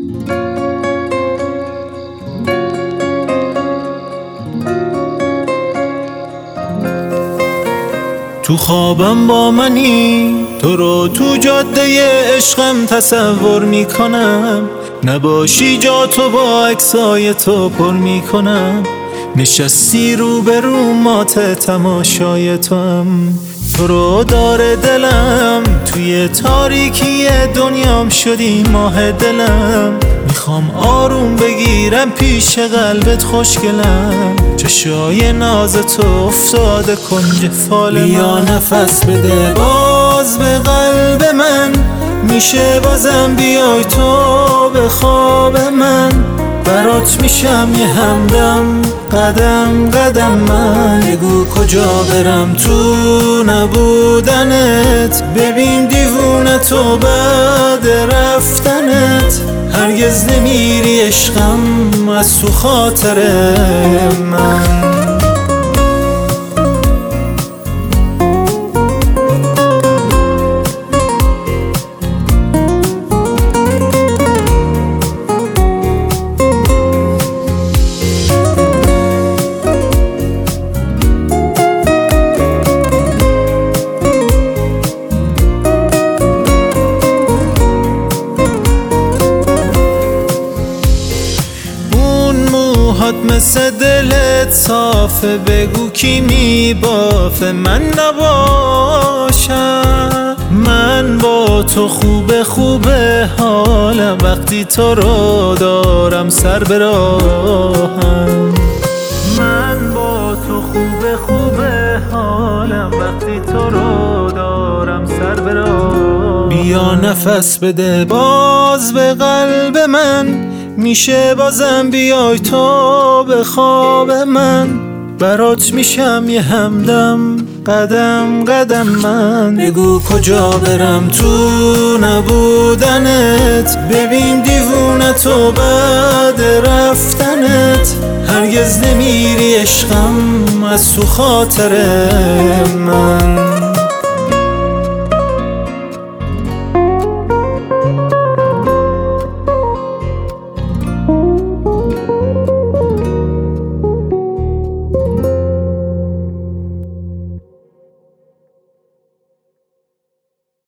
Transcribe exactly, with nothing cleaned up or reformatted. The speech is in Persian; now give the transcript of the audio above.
تو خوابم با منی، تو رو تو جاده عشقم تصور میکنم. نباشی جا تو با عکسای تو پر میکنم. نشستی رو به رو مات تماشای توام. تو رو داره دلم، توی تاریکی دنیام شدی ماه دلم. میخوام آروم بگیرم پیش قلبت خوشگلم. چشای ناز تو افتاده کنج فال من. بیا نفس بده باز به قلب من، میشه بازم بیای تو به خواب من. برات میشم یه همدم قدم قدم من. بگو کجا برم تو نبودنت، ببین دیوونه تو بعد رفتنت. هرگز نمیری عشقم از تو خاطر من. مثل دلت صافه، بگو کی میبافه من نباشم. من با تو خوبه خوبه حالم، وقتی تو رو دارم سر به راهم. من با تو خوبه خوبه حالم، وقتی تو رو دارم سر به راهم. بیا نفس بده باز به قلب من، میشه بازم بیای تو به خواب من. برات میشم یه همدم قدم قدم من. بگو کجا برم تو نبودنت، ببین دیوونه تو بعد رفتنت. هرگز نمیری عشقم از تو خاطر من.